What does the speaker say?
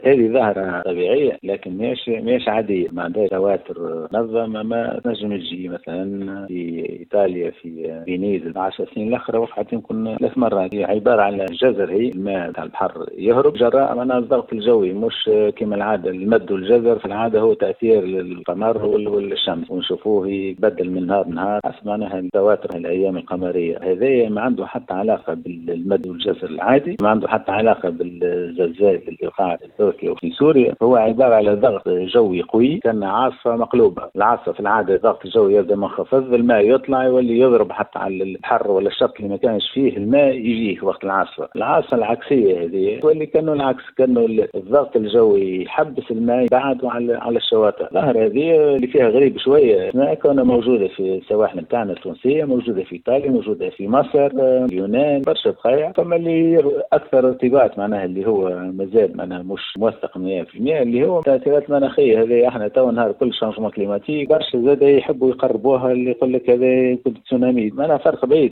هذه ظاهرة طبيعية لكن ماهيش عادية، ما عندهاش تواتر منظم. ما تنجم تجي مثلا في إيطاليا في فينيز 10 سنين الأخرى وقعت يمكن 3 مرات. هي عبارة على جزر، هي الماء تاع البحر يهرب جراء من الضغط الجوي، مش كما العادة المد والجزر في العادة هو تأثير القمر والشمس ونشوفوه يتبدل من نهار لنهار حسب معناها التواتر الأيام القمرية. هذا ما عنده حتى علاقة بالمد والجزر العادي، ما عنده حتى علاقة بالزلزال اللي وقع في تركيا وفي سوريا. هو عبارة على ضغط جوي قوي كان عاصفة مقلوبة. العاصفة في العادة الضغط الجوي يبدأ منخفض، الماء يطلع يولي يضرب حتى على البحر ولا الشط اللي ما كانش فيه الماء يجيه وقت العاصفة. العاصفة العكسية هذه واللي كانوا العكس، كانوا الضغط الجوي يحبس الماء بعده على الشواطئ. الظاهرة هذه اللي فيها غريب شوية، ما كانت موجودة في السواحل بتاعنا التونسية، موجودة في إيطاليا، موجودة في مصر، اليونان، برشا بقايع. ثم اللي أكثر ارتباط معناها اللي هو مازال معناها مش موثق 100% اللي هو التأثيرات المناخية. هذه احنا تو نهار كل شانجمون كليماتيك برشا زاد يحبوا يقربوها، اللي يقول لك هذا كنت تسونامي، معناها فرق بعيد.